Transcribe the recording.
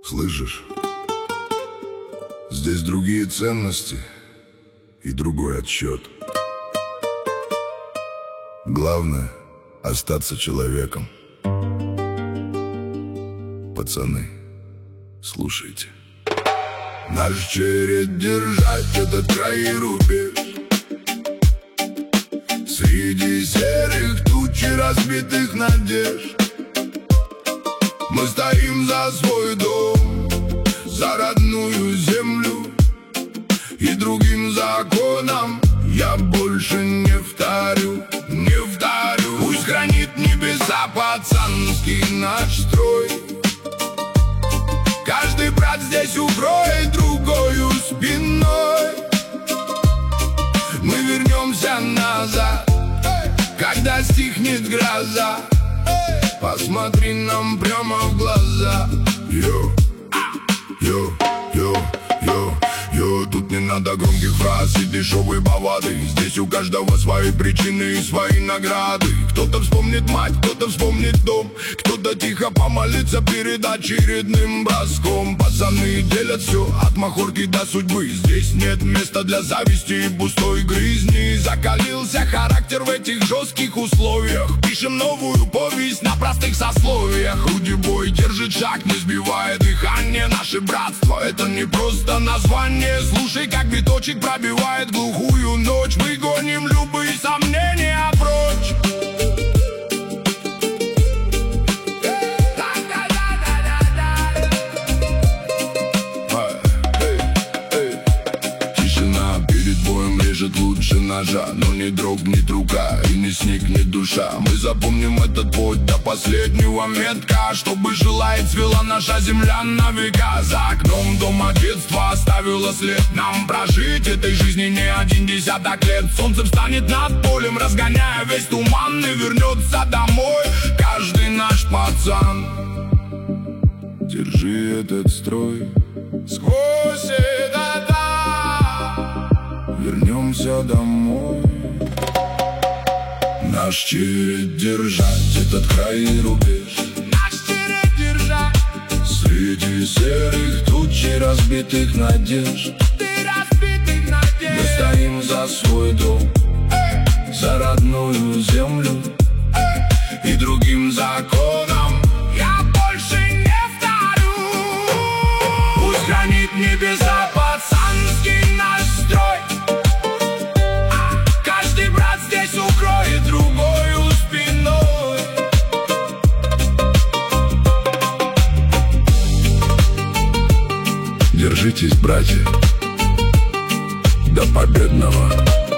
Слышишь? Здесь другие ценности и другой отсчет. Главное — остаться человеком. Пацаны, слушайте. Наш черед держать этот край и рубеж. Среди серых туч и разбитых надежд мы стоим за свой дом, за родную землю. И другим законам я больше не вторю, не вторю. Пусть хранит небеса пацанский наш строй. Каждый брат здесь укроет другою спиной. Мы вернемся назад, когда стихнет гроза. Посмотри нам прямо в глаза. Йо, йо, йо, йо, йо. Тут не надо громких фраз и дешевой бавады. Здесь у каждого свои причины и свои награды. Кто-то вспомнит мать, кто-то вспомнит дом, кто-то тихо помолится перед очередным броском. Пацаны делят все от махорки до судьбы. Здесь нет места для зависти и пустой грызни. Закалился характер в этих жестких условиях. Пишем новую повесть на простых сословиях. Руди бой держит шаг, не сбивая дыхание. Наше братство — это не просто название. Слушай, как биточек пробивает глухую ночь. Мы гоним любые сомнения прочь. Лучше ножа, но не дрогнет рука, и не сникнет душа. Мы запомним этот путь до последнего метка. Чтобы жила и цвела наша земля на века. За окном дома детства оставила след. Нам прожить этой жизни не один десяток лет. Солнце встанет над полем, разгоняя весь туман, и вернется домой каждый наш пацан. Держи этот строй сквозь это. Вернемся домой. Наш черед держать этот край и рубеж. Наш черед держать среди серых туч и разбитых надежд. Мы стоим за свой дом, за родную землю. И другим законам я больше не вторю. Пусть хранит небеса пацанский наш строй. Другою спиной. Держитесь, братья, до победного.